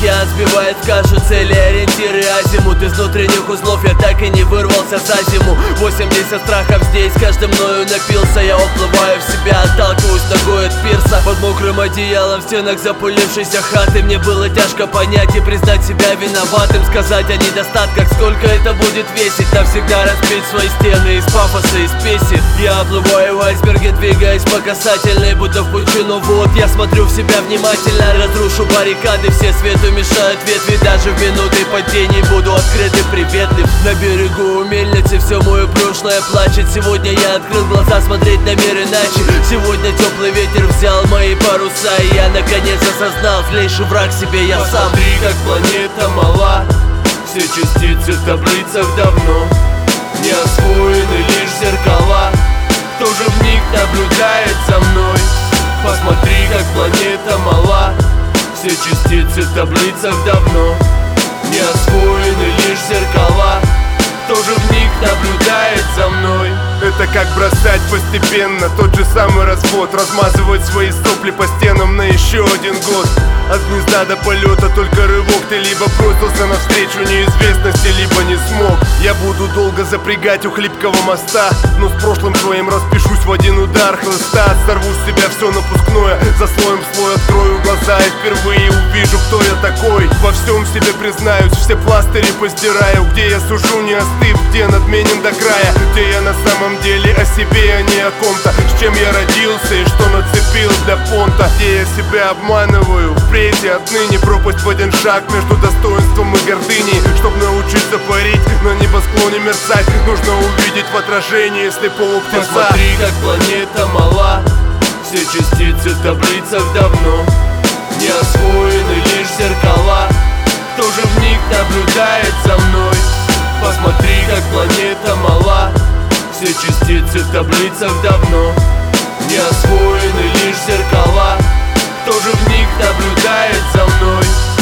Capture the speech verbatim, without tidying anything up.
Океан сбивает в кашу цели, ориентиры, азимут. Из внутренних узлов я так и не вырвался за зиму. Восемьдесят страхов здесь, каждый мною напился. Я уплываю в себя, отталкиваюсь ногой от пирса. Под мокрым одеялом в стенах запылившейся хаты. Мне было тяжко понять и признать себя виноватым. Сказать о недостатках, сколько это будет весить. Навсегда разбить свои стены из пафоса, из песен. Я оплываю в айсберге, двигаясь по касательной, будто в пучину вод. Я смотрю в себя внимательно, разрушу баррикады. Все свету мешают ветви, даже в минуты падений буду открыт и приветлив. На берегу у мельницы все мое прошлое плачет. Сегодня я открыл глаза, смотреть на мир иначе. Сегодня теплый ветер взял мои паруса, и я наконец осознал, злейший враг себе я сам. Посмотри, как планета мала, все частицы в таблицах давно не освоены, лишь зеркала. Кто же в них наблюдает за мной? Посмотри, как планета мала, все частицы в таблицах давно не освоены, лишь зеркала. Кто же в них наблюдает за мной? Это как бросать постепенно тот же самый развод, размазывать свои сопли по стенам на еще один год. От гнезда до полета только рывок. Ты либо бросился навстречу неизвестности, либо не смог. Я буду долго запрягать у хлипкого моста, но с прошлым своим распишусь в один удар хлыста. Сорву с себя все напускное, за слоем слой открою глаза и впервые увижу, кто я такой. Во всем себе признаюсь, все пластыри постираю. Где я сужу, не остыв, где надменен до края. Где я на самом деле о себе, а не о ком-то. С чем я родился и что нацепил для понта. Где я себя обманываю, впредь и отныне пропасть в один шаг между достоинством и гордыней. Чтоб научиться парить, на небосклоне мерцать, нужно увидеть в отражении слепого птенца. Посмотри, как планета мала, все частицы в таблицах давно не освоены, лишь зеркала. Кто же в них наблюдает за мной? Посмотри, как планета мала, все частицы в таблицах давно не освоены, лишь зеркала. Кто же в них наблюдает за мной?